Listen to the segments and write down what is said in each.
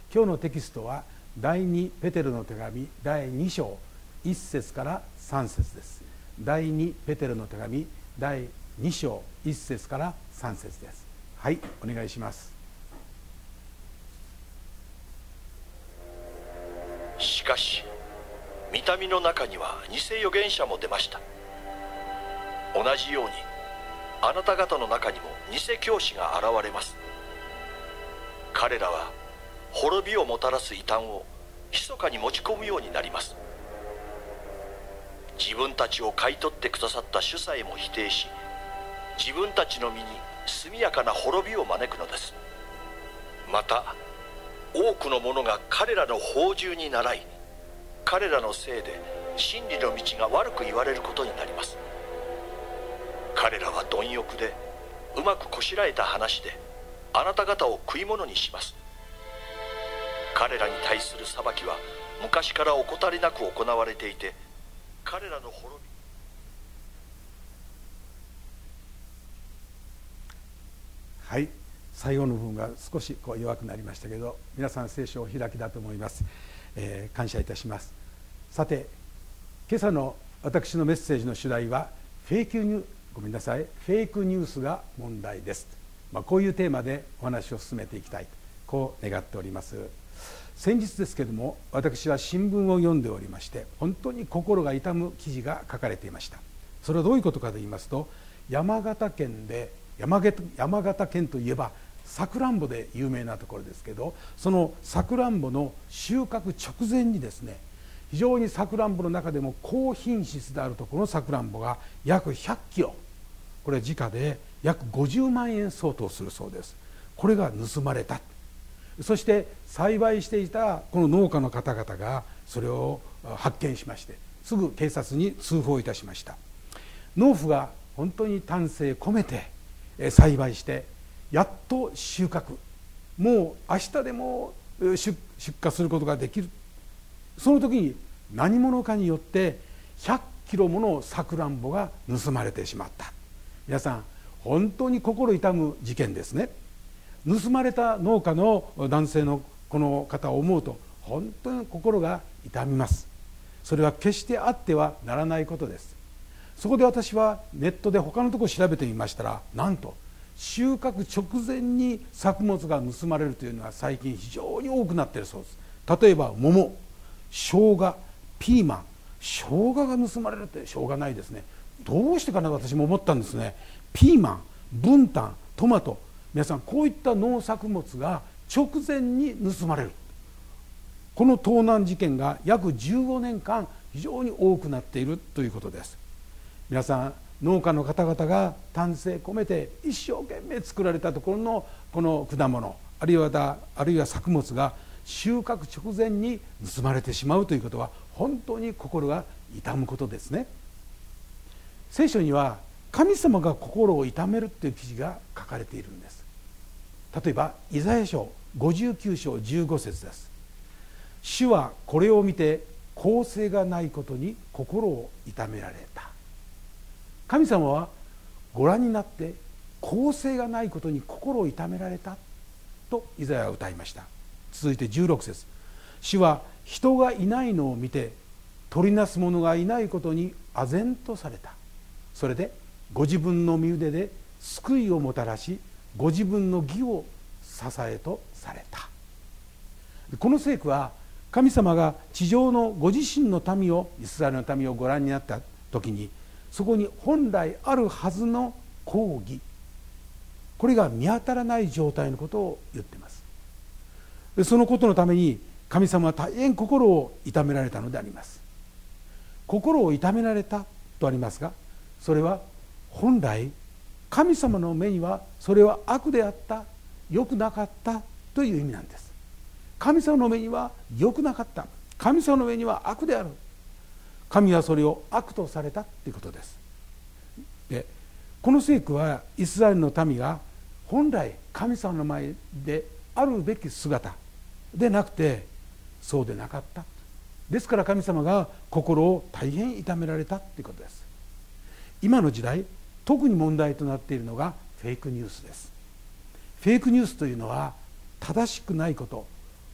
今日のテキストは第2ペテロの手紙第2章1節から3節です。第2ペテロの手紙第2章1節から3節です。はい、お願いします。 しかし御民の中には偽預言者も出ました。同じようにあなた方の中にも偽教師が現れます。彼らは滅びをもたらす異端を密かに持ち込むようになります。自分たちを買い取ってくださった主さえも否定し、自分たちの身に速やかな滅びを招くのです。また多くの者が彼らの放縦に倣い、彼らのせいで真理の道が悪く言われることになります。彼らは貪欲でうまくこしらえた話であなた方を食い物にします。彼らに対する裁きは昔から怠りなく行われていて、彼らの滅び。 はい、最後の部分が少し弱くなりましたけど、皆さん聖書をお開きだと思います。感謝いたします。さて、今朝の私のメッセージの主題はフェイクニュースが問題です。こういうテーマでお話を進めていきたい、こう願っております。先日ですけれども、私は新聞を読んでおりまして、本当に心が痛む記事が書かれていました。それはどういうことかと言いますと、山形県といえばさくらんぼで有名なところですけど、そのさくらんぼの収穫直前にですね、非常にさくらんぼの中でも高品質であるところのさくらんぼが約100キロ、これ時価で約50万円相当するそうです。これが盗まれた。そして栽培していたこの農家の方々がそれを発見しまして、すぐ警察に通報いたしました。農夫が本当に丹精込めて栽培して、やっと収穫、もう明日でも出荷することができる。その時に何者かによって100キロものさくらんぼが盗まれてしまった。皆さん、本当に心痛む事件ですね。盗まれた農家の男性のこの方を思うと本当に心が痛みます。それは決してあってはならないことです。そこで私はネットで他のところを調べてみましたら、なんと収穫直前に作物が盗まれるというのは最近非常に多くなっているそうです。例えば桃、生姜、ピーマン。生姜が盗まれるって、しょうがないですね。どうしてかな、私も思ったんですね。ピーマン、ブンタン、トマト、皆さん、こういった農作物が直前に盗まれる。この盗難事件が約15年間非常に多くなっているということです。皆さん、農家の方々が丹精込めて一生懸命作られたところのこの果物、あるいは作物が収穫直前に盗まれてしまうということは本当に心が痛むことですね。聖書には神様が心を痛めるという記事が書かれているんです。例えばイザヤ書59章15節です。主はこれを見て公正がないことに心を痛められた。神様はご覧になって公正がないことに心を痛められたとイザヤは歌いました。続いて16節。主は人がいないのを見て取りなす者がいないことに唖然とされた。それでご自分の身腕で救いをもたらし、ご自分の義を支えとされた。この聖句は神様が地上のご自身の民を、イスラエルの民をご覧になった時に、そこに本来あるはずの公義、これが見当たらない状態のことを言っています。そのことのために神様は大変心を痛められたのであります。心を痛められたとありますが、それは本来神様の目にはそれは悪であった、良くなかったという意味なんです。神様の目には良くなかった、神様の目には悪である、神はそれを悪とされたということです。で、この聖句はイスラエルの民が本来神様の前であるべき姿でなくて、そうでなかった。ですから神様が心を大変痛められたということです。今の時代、特に問題となっているのがフェイクニュースです。フェイクニュースというのは正しくないこと、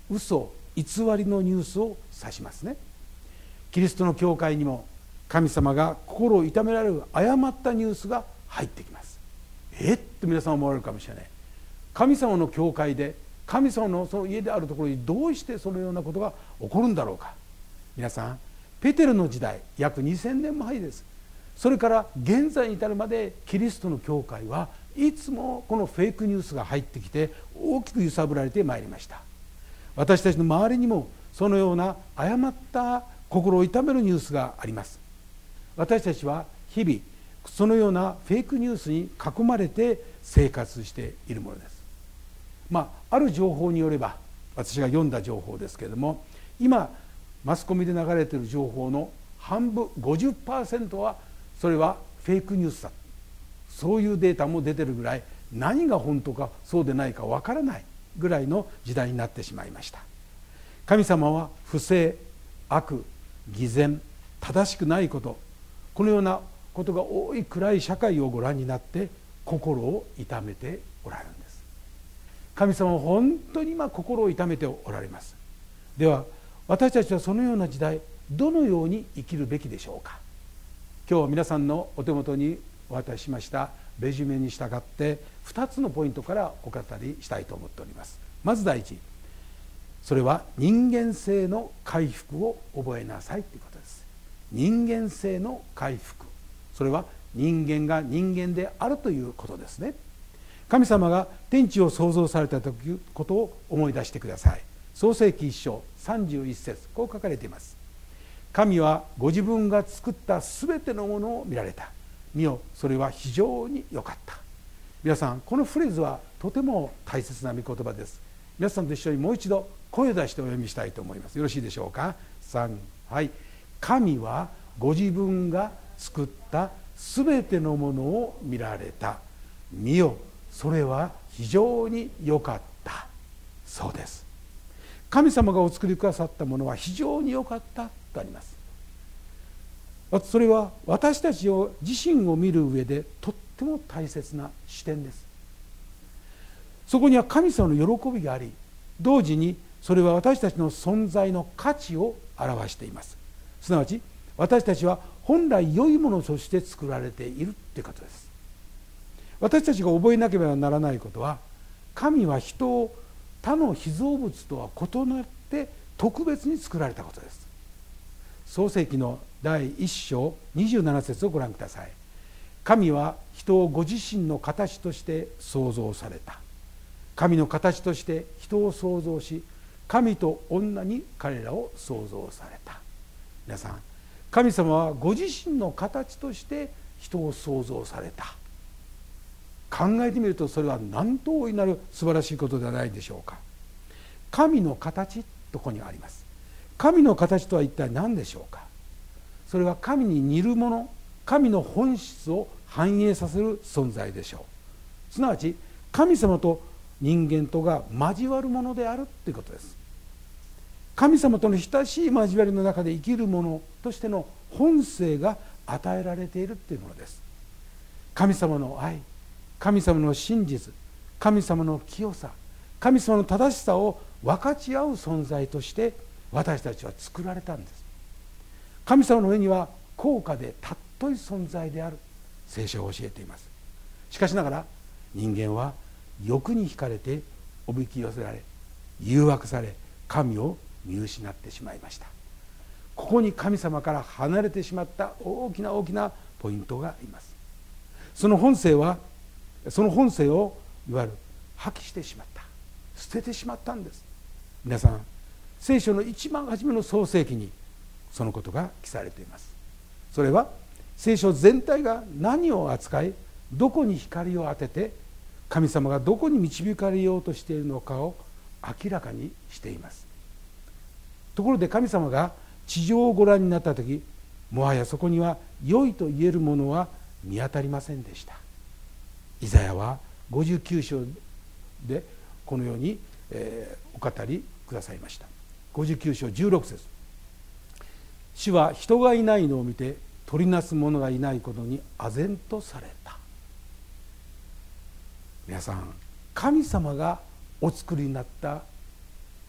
嘘偽りのニュースを指しますね。キリストの教会にも神様が心を痛められる誤ったニュースが入ってきます。って皆さん思われるかもしれない。神様の教会で神様のその家であるところにどうしてそのようなことが起こるんだろうか。皆さん、ペテロの時代約2000年前です。それから現在に至るまでキリストの教会はいつもこのフェイクニュースが入ってきて大きく揺さぶられてまいりました。私たちの周りにもそのような誤った心を痛めるニュースがあります。私たちは日々そのようなフェイクニュースに囲まれて生活しているものです。ある情報によれば、私が読んだ情報ですけれども、今マスコミで流れている情報の半分 50% はそれはフェイクニュースだ、そういうデータも出てるぐらい、何が本当かそうでないかわからないぐらいの時代になってしまいました。神様は不正、悪、偽善、正しくないこと、このようなことが多い暗い社会をご覧になって心を痛めておられるんです。神様は本当に今心を痛めておられます。では私たちはそのような時代どのように生きるべきでしょうか。今日皆さんのお手元にお渡ししましたレジュメに従って2つのポイントからお語りしたいと思っております。まず第一、それは人間性の回復を覚えなさいということです。人間性の回復、それは人間が人間であるということですね。神様が天地を創造された時ことを思い出してください。創世記1章31節、こう書かれています。神はご自分が作ったすべてのものを見られた。見よ、それは非常に良かった。皆さん、このフレーズはとても大切な御言葉です。皆さんと一緒にもう一度声を出してお読みしたいと思います。よろしいでしょうか。3、はい。神はご自分が作ったすべてのものを見られた。見よ、それは非常に良かった。そうです。神様がお作りくださったものは非常に良かったとあります。それは私たちを自身を見る上でとっても大切な視点です。そこには神様の喜びがあり、同時にそれは私たちの存在の価値を表しています。すなわち私たちは本来良いものとして作られているということです。私たちが覚えなければならないことは、神は人を他の被造物とは異なって特別に作られたことです。創世記の第1章27節をご覧ください。神は人をご自身の形として創造された。神の形として人を創造し、神と女に彼らを創造された。皆さん、神様はご自身の形として人を創造された。考えてみると、それは何と大いなる素晴らしいことではないでしょうか。神の形とここにあります。神の形とは一体何でしょうか。それは神に似るもの、神の本質を反映させる存在でしょう。すなわち神様と人間とが交わるものであるということです。神様との親しい交わりの中で生きるものとしての本性が与えられているというものです。神様の愛、神様の真実、神様の清さ、神様の正しさを分かち合う存在として私たちは作られたんです。神様の上には高価で尊い存在である聖書を教えています。しかしながら人間は欲に惹かれておびき寄せられ、誘惑され、神を見失ってしまいました。ここに神様から離れてしまった大きな大きなポイントがあります。その本性をいわゆる破棄してしまった、捨ててしまったんです。皆さん、聖書の一番初めの創世記にそのことが記されています。それは聖書全体が何を扱い、どこに光を当てて神様がどこに導かれようとしているのかを明らかにしています。ところで神様が地上をご覧になった時、もはやそこには良いと言えるものは見当たりませんでした。イザヤは59章でこのようにお語りくださいました。59章16節、主は人がいないのを見て取りなす者がいないことに唖然とされた。皆さん、神様がお作りになった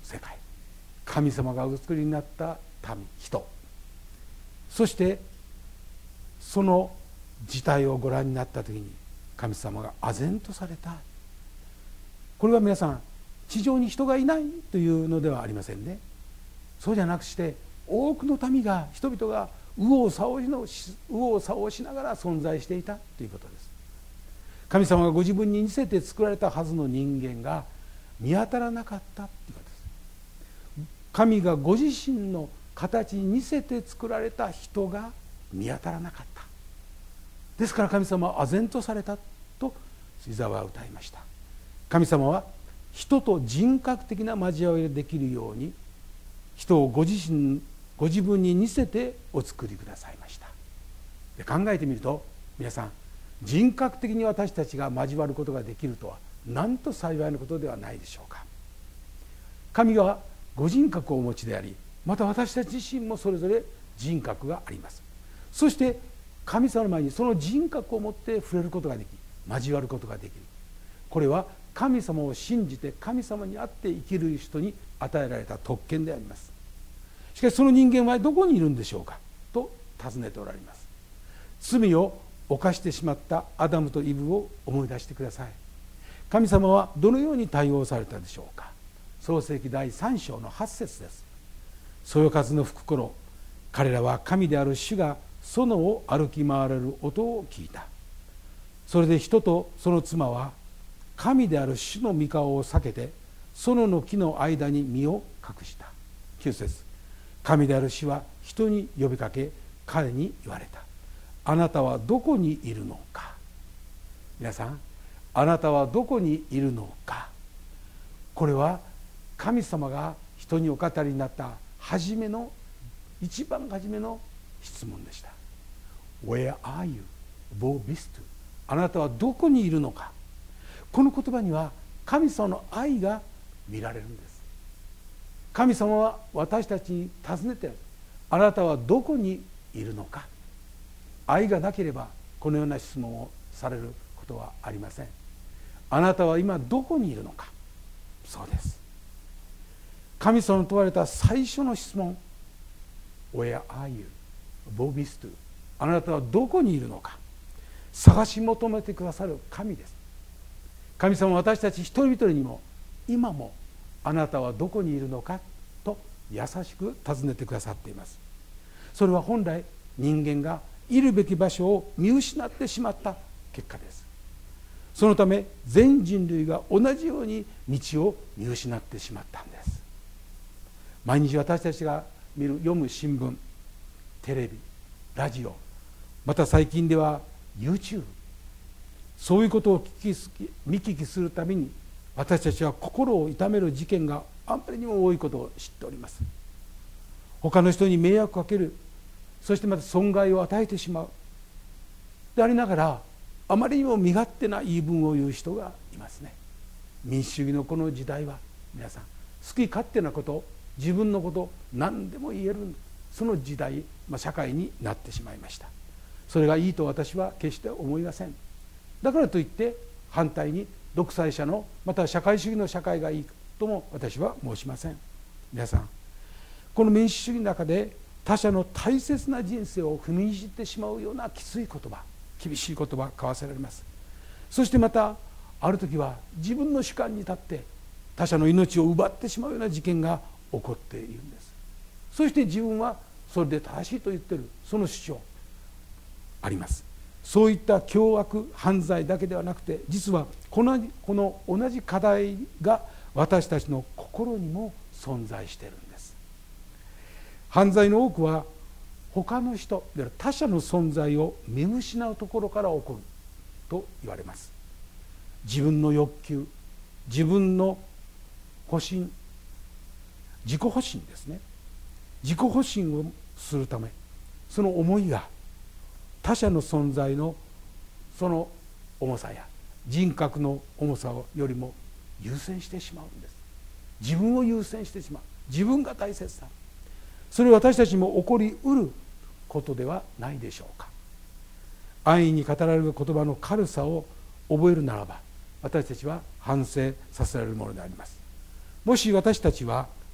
世界、神様がお作りになった民、人、そしてその事態をご覧になった時に神様が唖然とされた。これは皆さん、地上に人がいないというのではありませんね。そうじゃなくして多くの民が、人々が右往左往しながら存在していたということです。神様がご自分に似せて作られたはずの人間が見当たらなかったということです。神がご自身の形に似せて作られた人が見当たらなかった。ですから神様は唖然とされたとイザヤは歌いました。神様は人と人格的な交わりができるように人をご自分に似せてお作りくださいました。で、考えてみると、皆さん、人格的に私たちが交わることができるとはなんと幸いなことではないでしょうか。神はご人格をお持ちであり、また私たち自身もそれぞれ人格があります。そして神様の前にその人格を持って触れることができ、交わることができる。これは神様を信じて神様にあって生きる人に与えられた特権であります。しかしその人間はどこにいるんでしょうかと尋ねておられます。罪を犯してしまったアダムとイブを思い出してください。神様はどのように対応されたでしょうか。創世記第3章の8節です。そよ風の吹く頃、彼らは神である主が園を歩き回られる音を聞いた。それで人とその妻は神である主の御顔を避けて園の木の間に身を隠した。9節、神である主は人に呼びかけ、彼に言われた。あなたはどこにいるのか。皆さん、あなたはどこにいるのか。これは神様が人にお語りになった一番初めの質問でした。 Where are you? Wo bist du? あなたはどこにいるのか。この言葉には神様の愛が見られるんです。神様は私たちに尋ねて、あなたはどこにいるのか。愛がなければこのような質問をされることはありません。あなたは今どこにいるのか。そうです。神様に問われた最初の質問、 Where are you? Wo bist du? あなたはどこにいるのか。探し求めてくださる神です。神様は私たち一人一人にも今もあなたはどこにいるのかと優しく尋ねてくださっています。それは本来人間がいるべき場所を見失ってしまった結果です。そのため全人類が同じように道を見失ってしまったんです。毎日私たちが読む新聞、テレビ、ラジオ、また最近では YouTube、 そういうことを見聞きするたびに私たちは心を痛める事件があまりにも多いことを知っております。他の人に迷惑をかける、そしてまた損害を与えてしまうでありながら、あまりにも身勝手な言い分を言う人がいますね。民主主義のこの時代は皆さん、好き勝手なこと、自分のこと何でも言える、その時代、社会になってしまいました。それがいいと私は決して思いません。だからといって反対に独裁者のまた社会主義の社会がいいとも私は申しません。皆さん、この民主主義の中で他者の大切な人生を踏みにじってしまうようなきつい言葉、厳しい言葉交わせられます。そしてまたある時は自分の主観に立って他者の命を奪ってしまうような事件が起こっているんです。そして自分はそれで正しいと言っている、その主張あります。そういった凶悪犯罪だけではなくて、実はこの同じ課題が私たちの心にも存在しているんです。犯罪の多くは他の人、他者の存在を見失うところから起こると言われます。自分の欲求、自分の保身、自己保身ですね。自己保身をするため、その思いが他者の存在のその重さや人格の重さよりも優先してしまうんです。自分を優先してしまう、自分が大切だ。それは私たちも起こりうることではないでしょうか。安易に語られる言葉の軽さを覚えるならば、私たちは反省させられるものであります。もし私たちは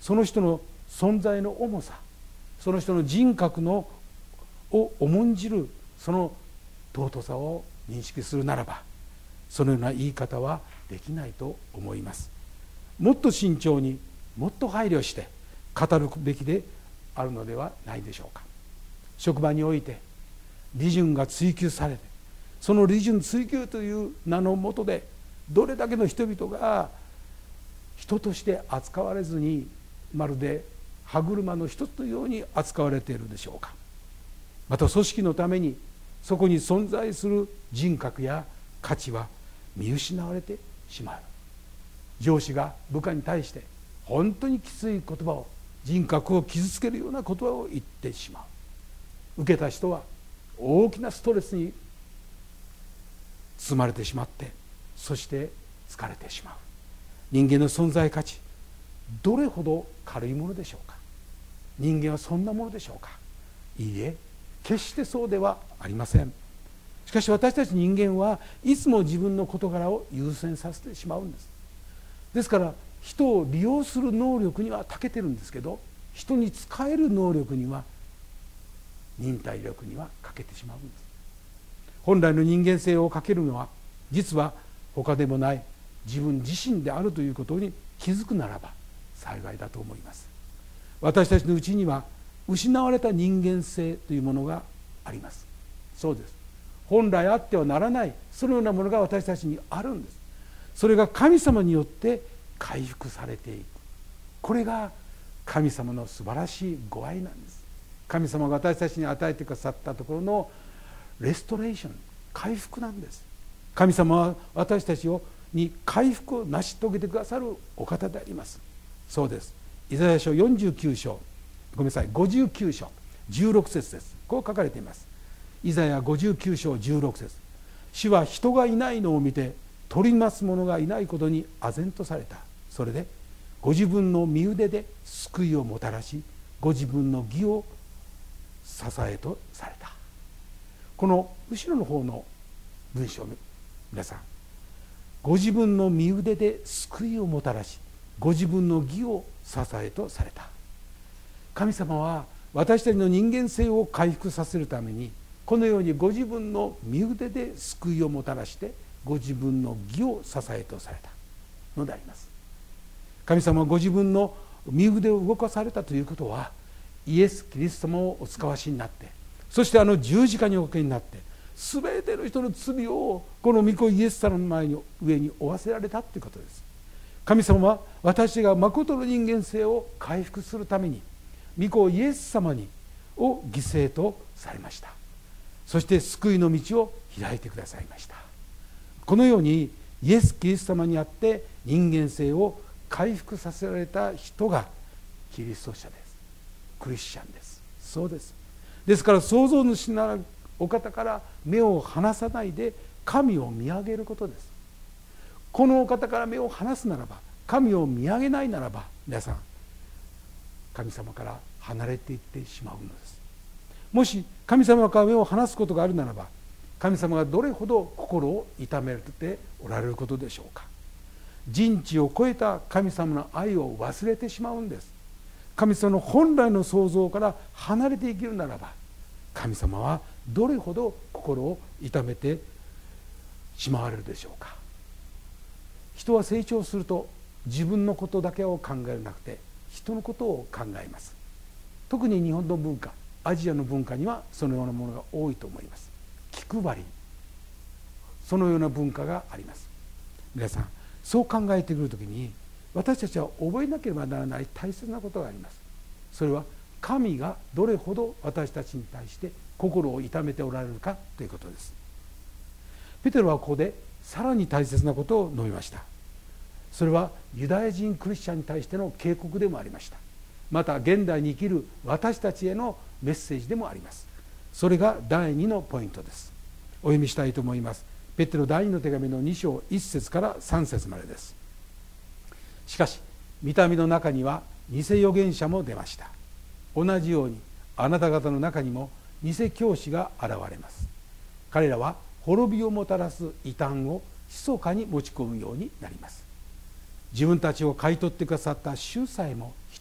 その人の存在の重さ、その人の人格を重んじるその尊さを認識するならば、そのような言い方はできないと思います。もっと慎重に、もっと配慮して語るべきであるのではないでしょうか。職場において利潤が追求されて、その利潤追求という名のもとでどれだけの人々が人として扱われずに、まるで歯車の一つのように扱われているでしょうか。また組織のためにそこに存在する人格や価値は見失われてしまう。上司が部下に対して本当にきつい言葉を、人格を傷つけるような言葉を言ってしまう。受けた人は大きなストレスに包まれてしまって、そして疲れてしまう。人間の存在価値、どれほど軽いものでしょうか。人間はそんなものでしょうか。いいえ、決してそうではありません。しかし私たち人間はいつも自分の事柄を優先させてしまうんです。ですから人を利用する能力には長けてるんですけど、人に使える能力には、忍耐力には欠けてしまうんです。本来の人間性を欠けるのは、実は他でもない自分自身であるということに気づくならば幸いだと思います。私たちのうちには失われた人間性というものがあります。そうです。本来あってはならないそのようなものが私たちにあるんです。それが神様によって回復されていく。これが神様の素晴らしいご愛なんです。神様が私たちに与えてくださったところのレストレーション、回復なんです。神様は私たちに回復を成し遂げてくださるお方であります。そうです。イザヤ書59章、59章16節です。こう書かれています。イザヤ59章16節。主は人がいないのを見て取ります者がいないことに唖然とされた。それでご自分の身腕で救いをもたらし、ご自分の義を支えとされた。この後ろの方の文章、皆さん、ご自分の身腕で救いをもたらし、ご自分の義を支えとされた。神様は私たちの人間性を回復させるために、このようにご自分の身腕で救いをもたらして、ご自分の義を支えとされたのであります。神様はご自分の身腕を動かされたということは、イエス・キリスト様をお使わしになって、そして十字架におかけになって、全ての人の罪をこの御子イエス様の前に上に負わせられたということです。神様は私が誠の人間性を回復するために御子イエス様を犠牲とされました。そして救いの道を開いてくださいました。このようにイエス・キリスト様にあって人間性を回復させられた人がキリスト者です。クリスチャンです。そうです。ですから創造主なるお方から目を離さないで神を見上げることです。このお方から目を離すならば、神を見上げないならば、皆さん神様から離れていってしまうのです。もし神様から目を離すことがあるならば、神様がどれほど心を痛めておられることでしょうか。人知を超えた神様の愛を忘れてしまうんです。神様の本来の創造から離れて生きるならば、神様はどれほど心を痛めてしまわれるでしょうか。人は成長すると自分のことだけを考えなくて人のことを考えます。特に日本の文化、アジアの文化にはそのようなものが多いと思います。気配り、そのような文化があります。皆さんそう考えてくるときに、私たちは覚えなければならない大切なことがあります。それは神がどれほど私たちに対して心を痛めておられるかということです。ペテロはここでさらに大切なことを述べました。それはユダヤ人クリスチャンに対しての警告でもありました。また現代に生きる私たちへのメッセージでもあります。それが第2のポイントです。お読みしたいと思います。ペテロ第2の手紙の2章1節から3節までです。しかし御民の中には偽預言者も出ました。同じようにあなた方の中にも偽教師が現れます。彼らは滅びをもたらす異端を密かに持ち込むようになります。自分たちを買い取ってくださった主さえも否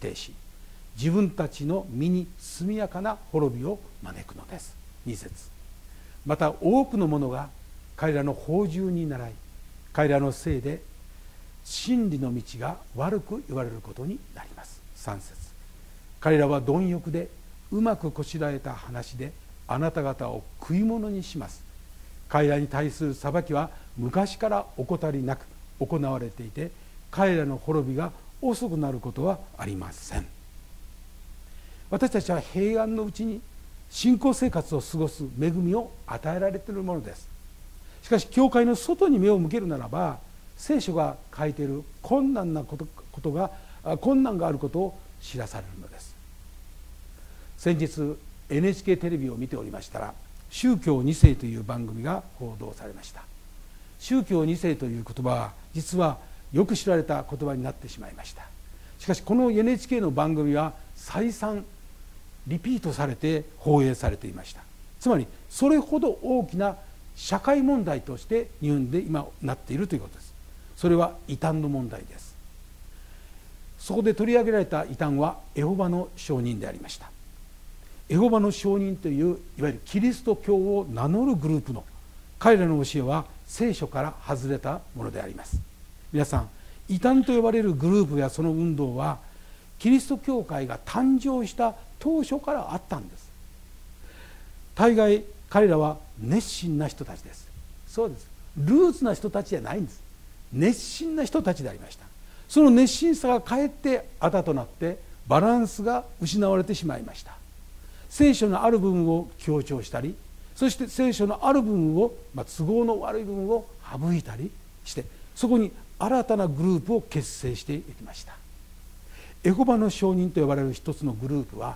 定し、自分たちの身に速やかな滅びを招くのです。2節、また多くの者が彼らの放縦に倣い、彼らのせいで真理の道が悪く言われることになります。3節、彼らは貪欲でうまくこしらえた話であなた方を食い物にします。彼らに対する裁きは昔から怠りなく行われていて、彼らの滅びが遅くなることはありません。私たちは平安のうちに信仰生活を過ごす恵みを与えられているものです。しかし教会の外に目を向けるならば、聖書が書いている困難があることを知らされるのです。先日 NHK テレビを見ておりましたら、宗教2世という番組が報道されました。宗教2世という言葉は実はよく知られた言葉になってしまいました。しかしこの NHK の番組は再三リピートされて放映されていました。つまりそれほど大きな社会問題として日本で今なっているということです。それは異端の問題です。そこで取り上げられた異端はエホバの証人でありました。エホバの証人といういわゆるキリスト教を名乗るグループの彼らの教えは聖書から外れたものであります。皆さん、異端と呼ばれるグループやその運動はキリスト教会が誕生した当初からあったんです。大概彼らは熱心な人たちです。そうです。ルーツな人たちじゃないんです。熱心な人たちでありました。その熱心さがかえってあだとなってバランスが失われてしまいました。聖書のある部分を強調したり、そして聖書のある部分を、都合の悪い部分を省いたりして、そこに新たなグループを結成していきました。エホバの証人と呼ばれる一つのグループは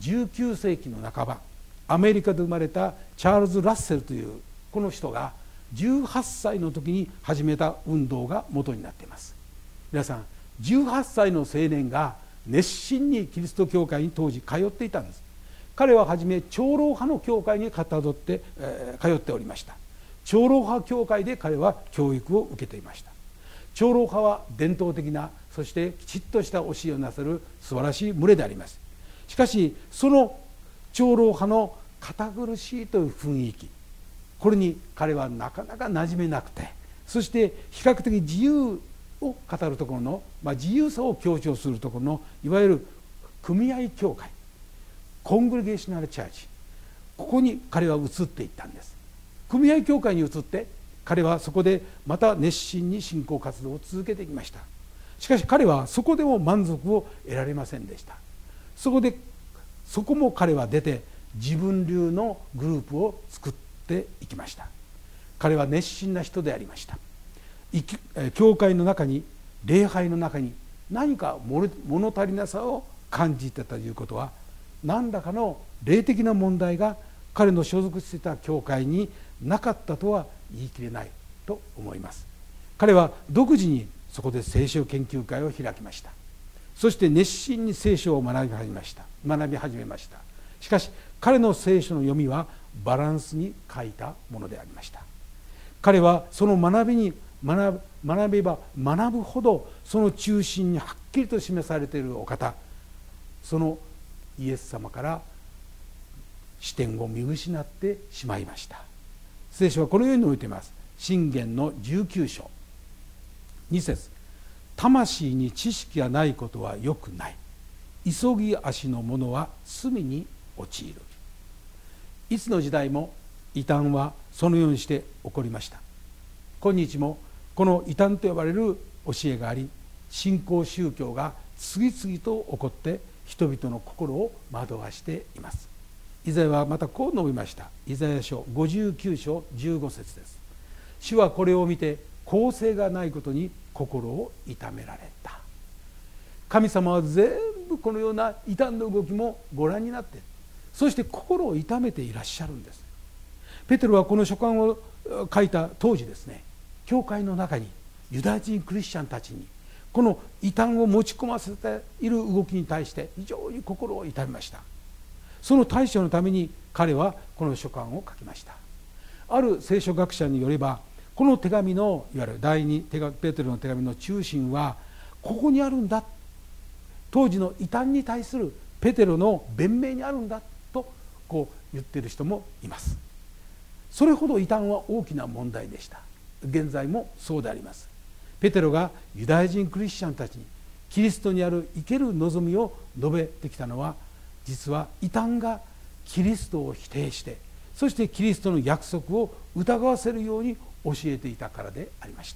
19世紀の半ば、アメリカで生まれたチャールズ・ラッセルというこの人が18歳の時に始めた運動が元になっています。皆さん、18歳の青年が熱心にキリスト教会に当時通っていたんです。彼ははじめ長老派の教会に通っておりました。長老派教会で彼は教育を受けていました。長老派は伝統的な、そしてきちっとした教えをなさる素晴らしい群れであります。しかしその長老派の堅苦しいという雰囲気、これに彼はなかなか馴染めなくて、そして比較的自由を語るところの、自由さを強調するところのいわゆる組合教会、コングレゲーショナルチャーチ、ここに彼は移っていったんです。組合教会に移って彼はそこでまた熱心に信仰活動を続けていきました。しかし彼はそこでも満足を得られませんでした。そこも彼は出て自分流のグループを作っていきました。彼は熱心な人でありました。教会の中に、礼拝の中に何か物足りなさを感じてたということは、何らかの霊的な問題が彼の所属していた教会になかったとは言い切れないと思います。彼は独自にそこで聖書研究会を開きました。そして熱心に聖書を学び始めました。しかし彼の聖書の読みはバランスに書いたものでありました。彼はその学べば学ぶほどその中心にはっきりと示されているお方、そのイエス様から視点を見失ってしまいました。聖書はこのように述べています。箴言の19章2節、魂に知識がないことはよくない、急ぎ足の者は罪に陥る。いつの時代も異端はそのようにして起こりました。今日もこの異端と呼ばれる教えがあり、新興宗教が次々と起こって人々の心を惑わしています。イザヤはまたこう述べました。イザヤ書59章15節です。主はこれを見て公正がないことに心を痛められた。神様は全部このような異端の動きもご覧になって、そして心を痛めていらっしゃるんです。ペテロはこの書簡を書いた当時ですね、教会の中にユダヤ人クリスチャンたちにこの異端を持ち込ませている動きに対して非常に心を痛めました。その対処のために彼はこの書簡を書きました。ある聖書学者によれば、この手紙のいわゆる第二ペテロの手紙の中心はここにあるんだ。 当時の異端に対するペテロの弁明にあるんだとこう言っている人もいます。それほど異端は大きな問題でした。現在もそうであります。ペテロがユダヤ人クリスチャンたちにキリストにある生ける望みを述べてきたのは、実は異端がキリストを否定して、そしてキリストの約束を疑わせるように教えていたからでありました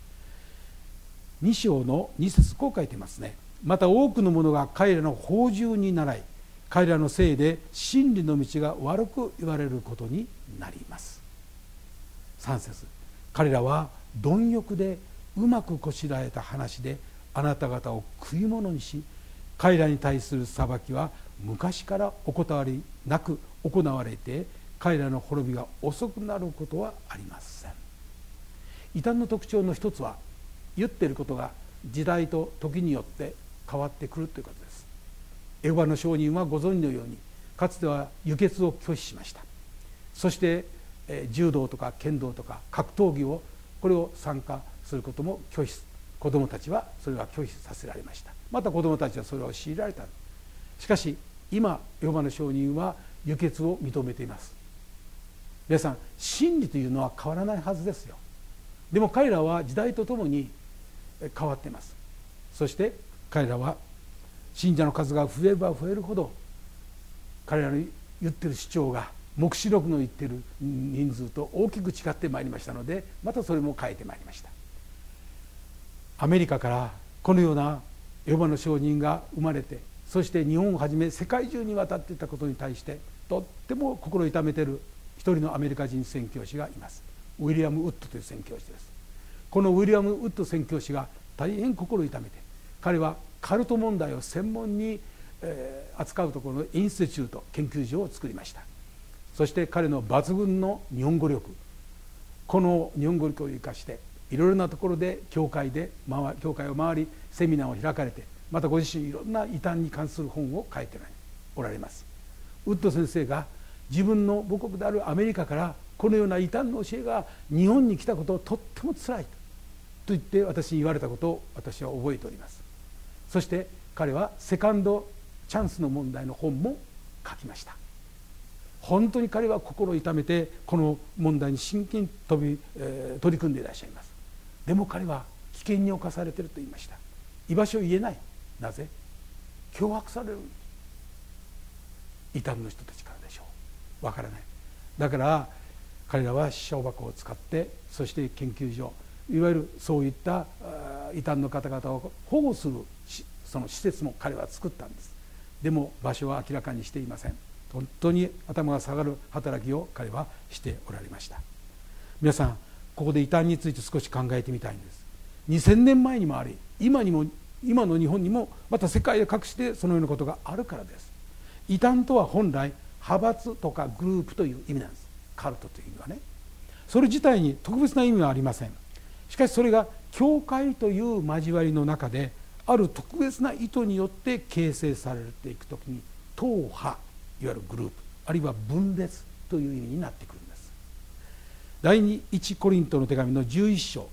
。2章の2節、こう書いてますね。また多くの者が彼らの法従に倣い、彼らのせいで真理の道が悪く言われることになります。3節、彼らは貪欲でうまくこしらえた話であなた方を食い物にし、彼らに対する裁きは昔から怠りなく行われて、彼らの滅びが遅くなることはありません。異端の特徴の一つは、言っていることが時代と時によって変わってくるということです。エホバの証人はご存知のように、かつては輸血を拒否しました。そして柔道とか剣道とか格闘技をこれを参加することも拒否、子どもたちはそれは拒否させられました。また子どもたちはそれを強いられた。しかし今エホバの証人は輸血を認めています。皆さん、真理というのは変わらないはずですよ。でも彼らは時代とともに変わっています。そして彼らは信者の数が増えれば増えるほど、彼らの言ってる主張が黙示録の言ってる人数と大きく違ってまいりましたので、またそれも変えてまいりました。アメリカからこのようなエホバの証人が生まれて、そして日本をはじめ世界中に渡っていたことに対してとっても心痛めている一人のアメリカ人宣教師がいます。ウィリアム・ウッドという宣教師です。このウィリアム・ウッド宣教師が大変心痛めて、彼はカルト問題を専門に扱うところのインスティチュート、研究所を作りました。そして彼の抜群の日本語力、この日本語力を生かしていろいろなところで教会を回りセミナーを開かれて、またご自身いろんな異端に関する本を書いておられます。ウッド先生が自分の母国であるアメリカからこのような異端の教えが日本に来たことをとってもつらいと言って私に言われたことを私は覚えております。そして彼はセカンドチャンスの問題の本も書きました。本当に彼は心を痛めてこの問題に真剣に取り組んでいらっしゃいます。でも彼は危険に侵されていると言いました。居場所を言えない。なぜ？脅迫される。異端の人たちからでしょう。わからない。だから彼らは私書箱を使って、そして研究所、いわゆるそういった異端の方々を保護するその施設も彼は作ったんです。でも場所は明らかにしていません。本当に頭が下がる働きを彼はしておられました。皆さん、ここで異端について少し考えてみたいんです。2000年前にもあり、今の日本にもまた世界で各地でそのようなことがあるからです。異端とは本来派閥とかグループという意味なんです。カルトという意味はね、それ自体に特別な意味はありません。しかしそれが教会という交わりの中である特別な意図によって形成されていくときに、党派、いわゆるグループ、あるいは分裂という意味になってくるんです。第1コリントの手紙の11章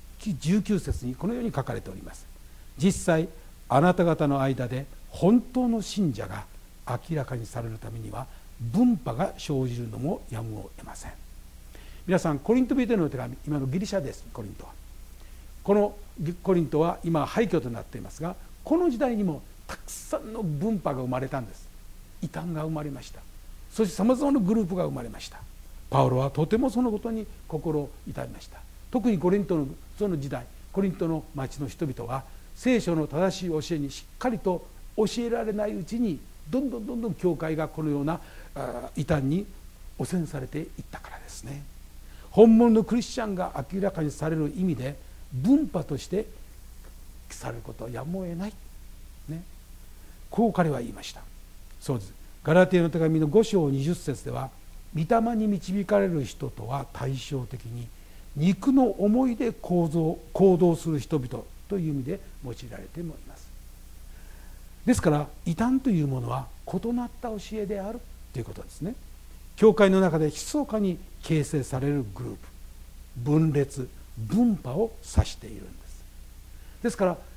19節にこのように書かれております。実際あなた方の間で本当の信者が明らかにされるためには分派が生じるのもやむを得ません。皆さん、コリント人への手紙、今のギリシャです。コリントは、このコリントは今廃墟となっていますが、この時代にもたくさんの分派が生まれたんです。異端が生まれました。そしてさまざまなグループが生まれました。パウロはとてもそのことに心を痛めました。特にコリントのその時代、コリントの町の人々は聖書の正しい教えにしっかりと教えられないうちに、どんどん教会がこのような異端に汚染されていったからですね。本物のクリスチャンが明らかにされる意味で分派としてされることはやむを得ない、ね、こう彼は言いました。そうです。ガラテヤの手紙の5章20節では、御霊に導かれる人とは対照的に肉の思いで行動する人々という意味で用いられてもいます。ですから異端というものは異なった教えであるということですね。教会の中で密かに形成されるグループ、分裂、分派を指しているんです。ですから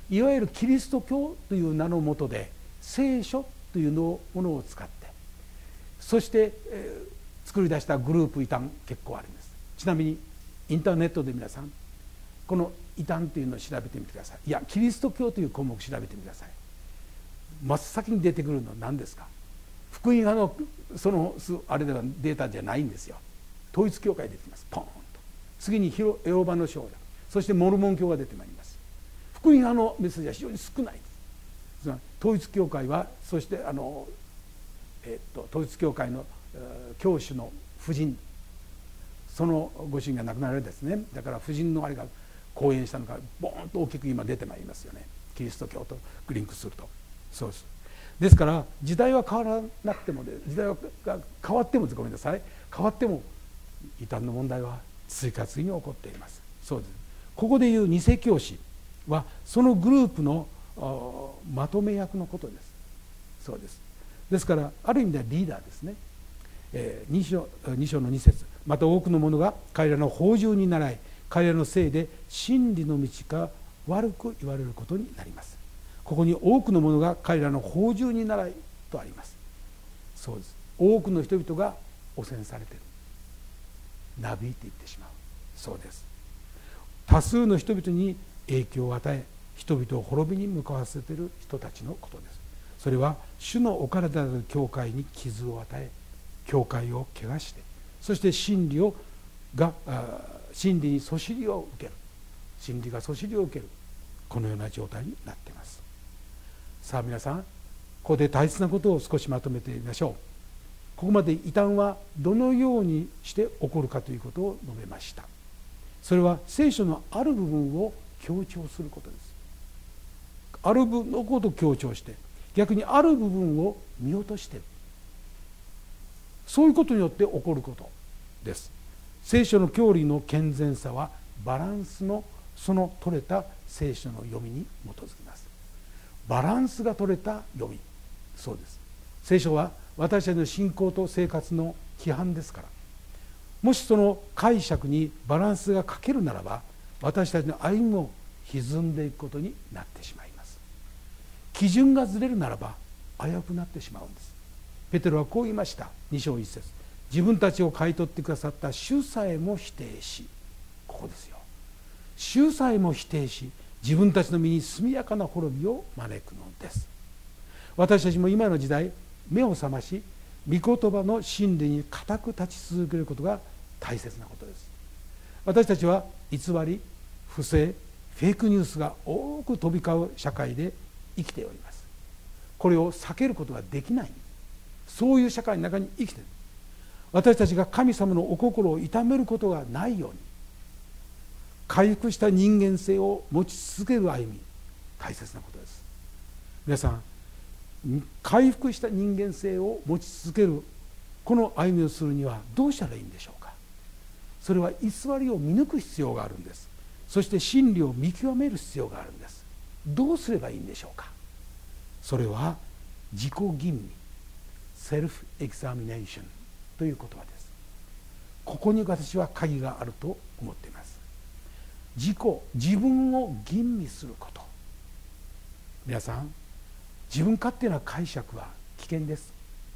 いわゆるキリスト教という名のもとで聖書というものを使って、そして、作り出したグループ異端結構あるんです。ちなみにインターネットで皆さんこの異端というのを調べてみてください。いや、キリスト教という項目を調べてみてください。真っ先に出てくるのは何ですか？福音派のそのあれではデータじゃないんですよ。統一教会出てきます。ポーンと。次にエホバの証者、そしてモルモン教が出てまいります。福音派のメッセージは非常に少ないです。統一教会は、そして統一教会の教主の夫人、そのご主人が亡くなられたですね。だから夫人のあれが講演したのがボーンと大きく今出てまいりますよね。キリスト教とリンクすると。そうです。ですから時代は変わらなくても、時代が変わっても、ごめんなさい、変わっても異端の問題は次々に起こっています。そうです。ここでいう偽教師はそのグループのまとめ役のことです。そうです。ですからある意味ではリーダーですね。2章の2節、また多くの者が彼らの放縦に倣い、彼らのせいで真理の道が悪く言われることになります。ここに多くの者が彼らの放縦に倣いとあります。そうです。多くの人々が汚染されている、なびいていってしまう。そうです。多数の人々に影響を与え、人々を滅びに向かわせている人たちのことです。それは主のお体なる教会に傷を与え、教会を汚して、そして真理にそしりを受ける、真理がそしりを受ける、このような状態になっています。さあ皆さん、ここで大切なことを少しまとめてみましょう。ここまで異端はどのようにして起こるかということを述べました。それは聖書のある部分を強調することです。ある部分のことを強調して、逆にある部分を見落としている、そういうことによって起こることです。聖書の教理の健全さはバランスのその取れた聖書の読みに基づきます。バランスが取れた読み、そうです。聖書は私たちの信仰と生活の規範ですから、もしその解釈にバランスが欠けるならば、私たちの歩みも歪んでいくことになってしまいます。基準がずれるならば危うくなってしまうんです。ペテロはこう言いました。2章1節、自分たちを買い取ってくださった主さえも否定し、ここですよ。主さえも否定し、自分たちの身に速やかな滅びを招くのです。私たちも今の時代、目を覚まし、御言葉の真理に固く立ち続けることが大切なことです。私たちは偽り、不正、フェイクニュースが多く飛び交う社会で生きております。これを避けることができない、そういう社会の中に生きている。私たちが神様のお心を痛めることがないように、回復した人間性を持ち続ける歩み、大切なことです。皆さん、回復した人間性を持ち続けるこの歩みをするにはどうしたらいいんでしょうか。それは偽りを見抜く必要があるんです。そして真理を見極める必要があるんです。どうすればいいんでしょうか。それは自己吟味、セルフエクザミネーションという言葉です。ここに私は鍵があると思っています。自分を吟味すること。皆さん、自分勝手な解釈は危険です。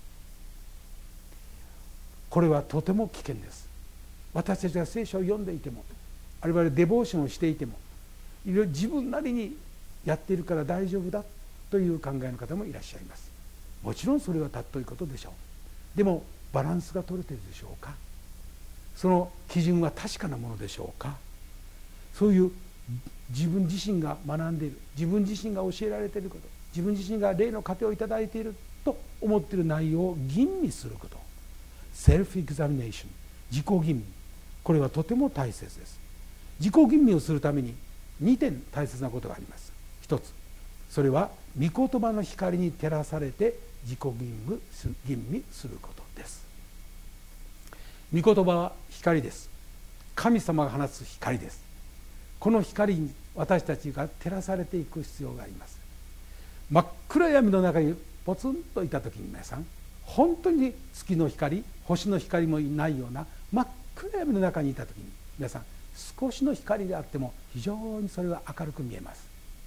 これはとても危険です。私たちが聖書を読んでいても、あるいはデボーションをしていても、いろいろ自分なりにやっているから大丈夫だという考えの方もいらっしゃいます。もちろんそれは尊いことでしょう。でもバランスが取れているでしょうか。その基準は確かなものでしょうか。そういう自分自身が学んでいる、自分自身が教えられていること、自分自身が霊の糧をいただいていると思っている内容を吟味すること、セルフエグザミネーション、自己吟味、これはとても大切です。自己吟味をするために2点大切なことがあります。一つ、それは御言葉の光に照らされて自己吟味することです。御言葉は光です。神様が放つ光です。この光に私たちが照らされていく必要があります。真っ暗闇の中にポツンといた時に、皆さん、本当に月の光、星の光もいないような真っ暗闇の中にいた時に、皆さん、少しの光であっても非常にそれは明るく見えます。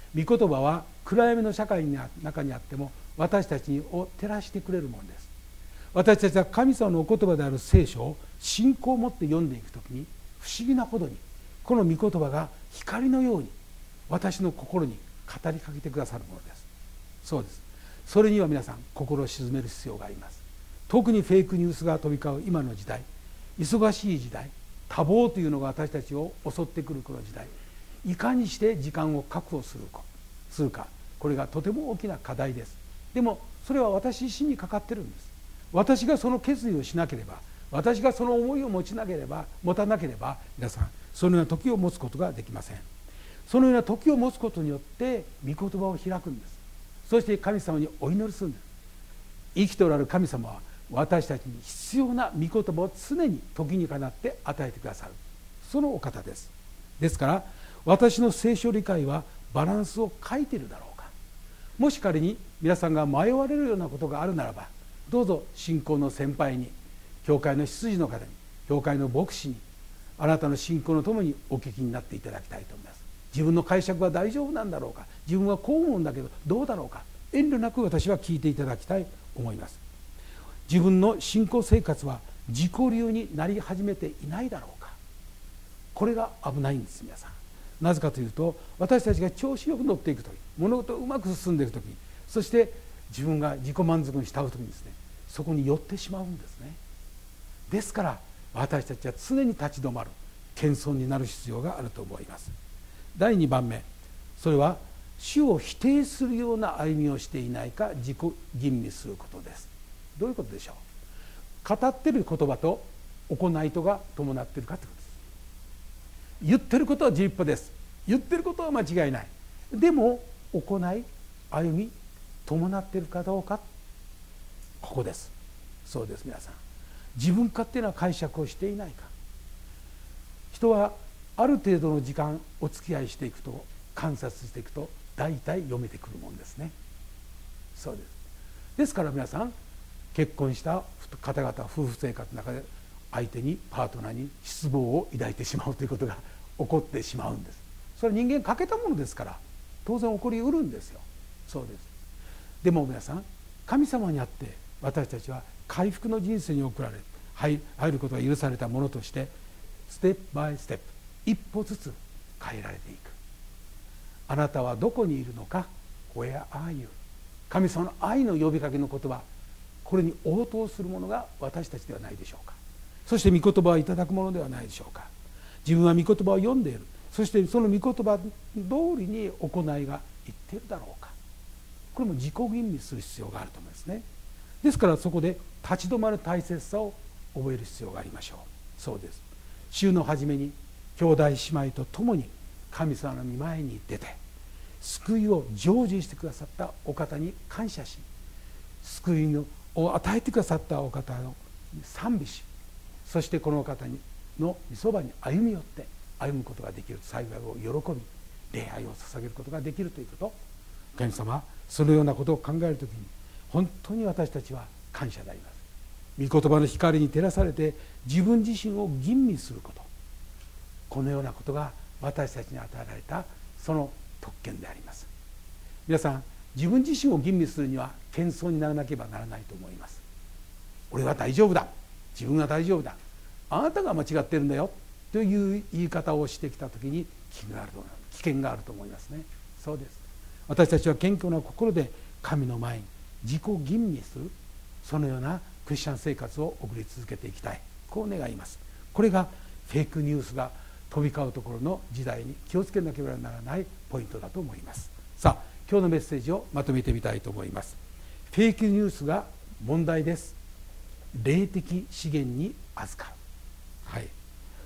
御言葉は暗闇の社会の中にあっても私たちを照らしてくれるものです。私たちは神様のお言葉である聖書を信仰を持って読んでいくときに、不思議なほどにこの御言葉が光のように私の心に語りかけてくださるものです。そうです。それには皆さん心を静める必要があります。特にフェイクニュースが飛び交う今の時代、忙しい時代、多忙というのが私たちを襲ってくるこの時代、いかにして時間を確保するか、これがとても大きな課題です。でもそれは私自身にかかってるんです。私がその決意をしなければ、私がその思いを持たなければ皆さんそのような時を持つことができません。そのような時を持つことによって御言葉を開くんです。そして神様にお祈りするんです。生きておられる神様は私たちに必要な御言葉を常に時にかなって与えてくださる、そのお方です。ですから私の聖書理解はバランスを欠いているだろうか。もし仮に皆さんが迷われるようなことがあるならば、どうぞ信仰の先輩に、教会の執事の方に、教会の牧師に、あなたの信仰のともにお聞きになっていただきたいと思います。自分の解釈は大丈夫なんだろうか、自分はこう思うんだけどどうだろうか、遠慮なく私は聞いていただきたいと思います。自分の信仰生活は自己流になり始めていないだろうか。これが危ないんです。皆さん、なぜかというと、私たちが調子よく乗っていくとき、物事がうまく進んでいくとき、そして自分が自己満足に慕うときにですね、そこに寄ってしまうんですね。ですから私たちは常に立ち止まる、謙遜になる必要があると思います。第2番目、それは主を否定するような歩みをしていないか自己吟味することです。どういうことでしょう。語っている言葉と行いとが伴っているかということです。言ってることは十一歩です。言ってることは間違いない。でも行い、歩み伴っているかどうか、ここです。そうです。皆さん、自分勝手な解釈をしていないか。人はある程度の時間お付き合いしていくと、観察していくと大体読めてくるもんですね。そうです。ですから皆さん、結婚した方々、夫婦生活の中で相手に、パートナーに失望を抱いてしまうということが起こってしまうんです。それは人間欠けたものですから当然起こりうるんですよ。そうです。でも皆さん、神様にあって私たちは回復の人生に送られ、入ることが許されたものとして、ステップバイステップ、一歩ずつ変えられていく。あなたはどこにいるのか、 Where are you。 神様の愛の呼びかけの言葉、これに応答するものが私たちではないでしょうか。そして御言葉をいただくものではないでしょうか。自分は御言葉を読んでいる、そしてその御言葉通りに行いがいっているだろうか。これも自己吟味する必要があると思いますね。ですからそこで立ち止まる大切さを覚える必要がありましょう。そうです。週の初めに兄弟姉妹と共に神様の御前に出て、救いを成就してくださったお方に感謝し、救いを与えてくださったお方を賛美し、そしてこのお方の御そばに歩み寄って歩むことができる、幸いを喜び礼拝を捧げることができるということ、神様はそのようなことを考えるときに本当に私たちは感謝であります。御言葉の光に照らされて自分自身を吟味すること、このようなことが私たちに与えられたその特権であります。皆さん、自分自身を吟味するには謙遜にならなければならないと思います。俺は大丈夫だ、自分は大丈夫だ、あなたが間違ってるんだよという言い方をしてきたときに危険があると思いますね。そうです。私たちは謙虚な心で神の前に自己吟味する、そのようなクリスチャン生活を送り続けていきたい、こう願います。これがフェイクニュースが飛び交うところの時代に気をつけなければならないポイントだと思います。さあ、今日のメッセージをまとめてみたいと思います。フェイクニュースが問題です。霊的資源に預かる。はい、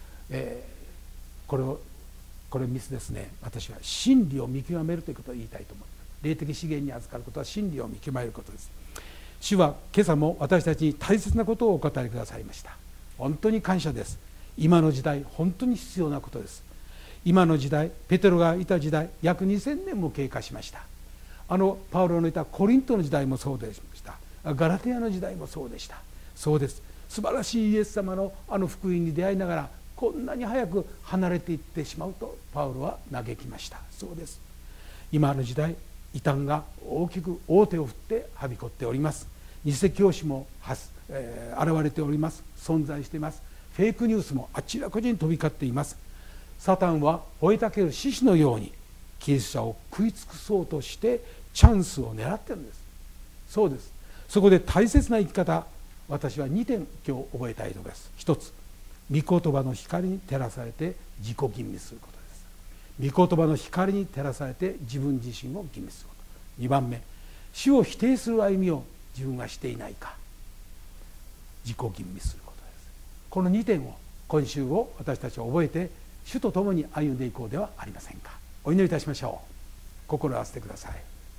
これミスですね。私は真理を見極めるということを言いたいと思います。霊的資源に預かることは真理を見極めることです。主は今朝も私たちに大切なことをお語りくださいました。本当に感謝です。今の時代本当に必要なことです。今の時代、ペテロがいた時代、約2000年も経過しました。パウロのいたコリントの時代もそうでした。ガラテアの時代もそうでした。そうです。素晴らしいイエス様の福音に出会いながら、こんなに早く離れていってしまうとパウロは嘆きました。そうです。 今の時代異端が大きく大手を振ってはびこっております。偽教師も現れております。存在しています。フェイクニュースもあちらこちらに飛び交っています。サタンは吠えたける獅子のようにキリスト者を食い尽くそうとしてチャンスを狙っているんです。そうです。そこで大切な生き方、私は2点今日覚えたいと思います。一つ、御言葉の光に照らされて自己吟味することです。御言葉の光に照らされて自分自身を吟味すること。2番目、主を否定する歩みを自分がしていないか自己吟味することです。この2点を今週を私たちは覚えて主と共に歩んでいこうではありませんか。お祈りいたしましょう。心を合わせてください。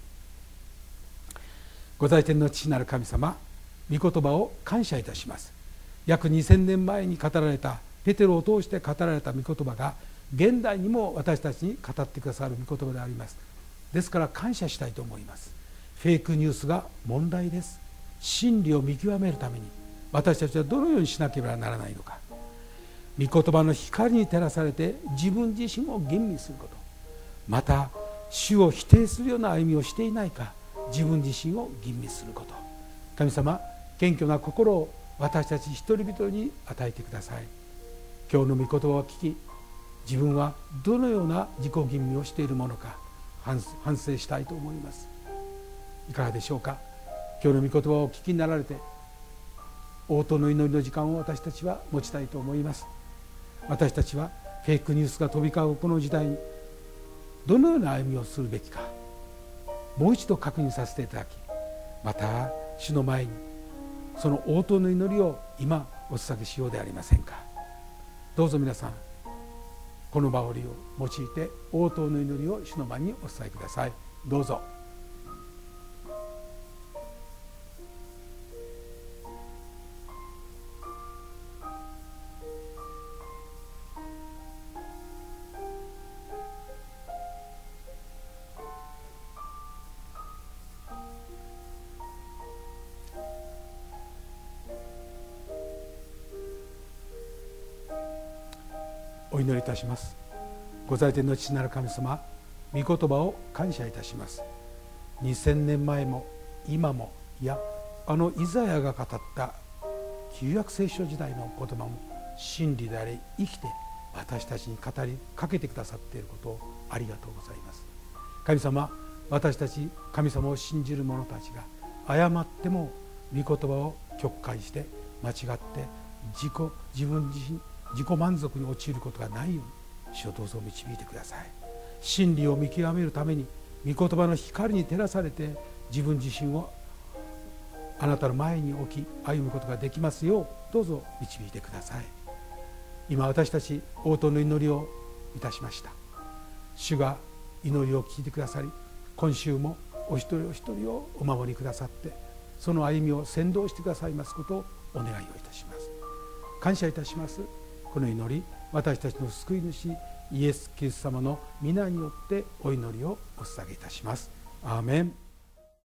ご在天の父なる神様、御言葉を感謝いたします。約2000年前に語られた、ペテロを通して語られた御言葉が現代にも私たちに語ってくださる御言葉であります。ですから感謝したいと思います。フェイクニュースが問題です。真理を見極めるために私たちはどのようにしなければならないのか。御言葉の光に照らされて自分自身を吟味すること、また主を否定するような歩みをしていないか自分自身を吟味すること。神様、謙虚な心を私たち一人一人に与えてください。今日の御言葉を聞き、自分はどのような自己吟味をしているものか反省したいと思います。いかがでしょうか。今日の御言葉をお聞きになられて、応答の祈りの時間を私たちは持ちたいと思います。私たちはフェイクニュースが飛び交うこの時代にどのような歩みをするべきか、もう一度確認させていただき、また主の前にその応答の祈りを今お捧げしようではありませんか。どうぞ皆さん、この場を用いて応答の祈りを主の前にお伝えください。どうぞ。お祈りいたします。ご在天の父なる神様、御言葉を感謝いたします。2000年前も今も、いやイザヤが語った旧約聖書時代の言葉も真理であり生きて私たちに語りかけてくださっていることをありがとうございます。神様、私たち神様を信じる者たちが誤っても御言葉を曲解して間違って自分自身自己満足に陥ることがないように主をどうぞ導いてください。真理を見極めるために御言葉の光に照らされて自分自身をあなたの前に置き歩むことができますようどうぞ導いてください。今私たち応答の祈りをいたしました。主が祈りを聞いてくださり、今週もお一人お一人をお守りくださってその歩みを先導してくださいますことをお願いをいたします。感謝いたします。この祈り、私たちの救い主イエス・キリスト様の皆によってお祈りをお捧げいたします。アーメン。